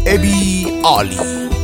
ابی عالی.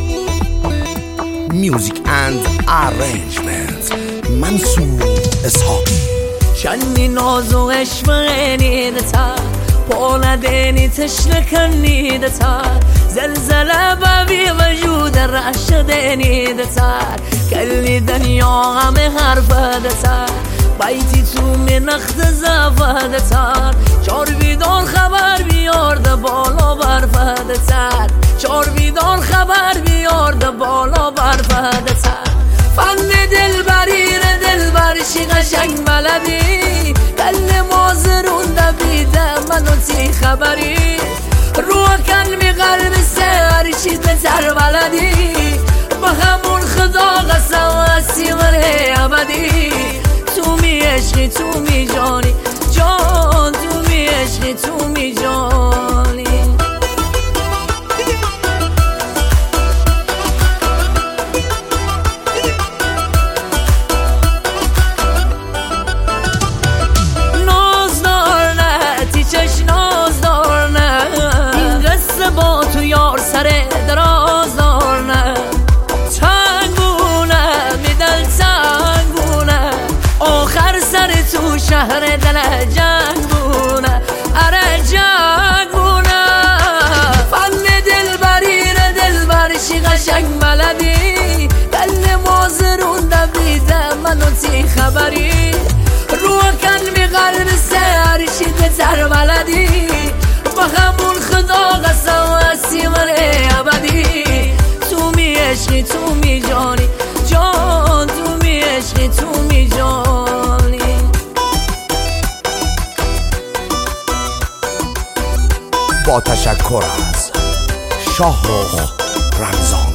میوزیک اند ارنجمنت منصور اسحاقی. شنی نازو عشقینی دتا پولا دینی تشنکنی دتا زلزله بابی وجود رشدینی دتا کلی دنیا همه حرف دتا بیتی تو من اخت زفه دتا چار بیدار خبر بیارده بالا برفه دتا چار بیدار خبر بیارده بالا برفه دتا فن دلبری دلبرشی قشنگ بلدی کل مازرون دبیده منو تی خبری رو کلمی قلب سرشی بتر بلدی با همون خدا قسم هستی منه ابدی تو می عشقی تو می جانی جان تو می عشقی تو می جانی با تو یار سر دراز دار نه تنگونه میدل تنگونه آخر سر تو شهر دل جنگونه اره جنگونه فن دلبرشی قشنگ بلدی دل مازرون دبیده منو تی خبری رو کن می قلب سرشی بتر بلدی با همون خدا قسم هستی منه ابدی تو می عشقی تو می جانی جان تو می عشقی تو می جانی. با تشکر از شاهرخ رمضان.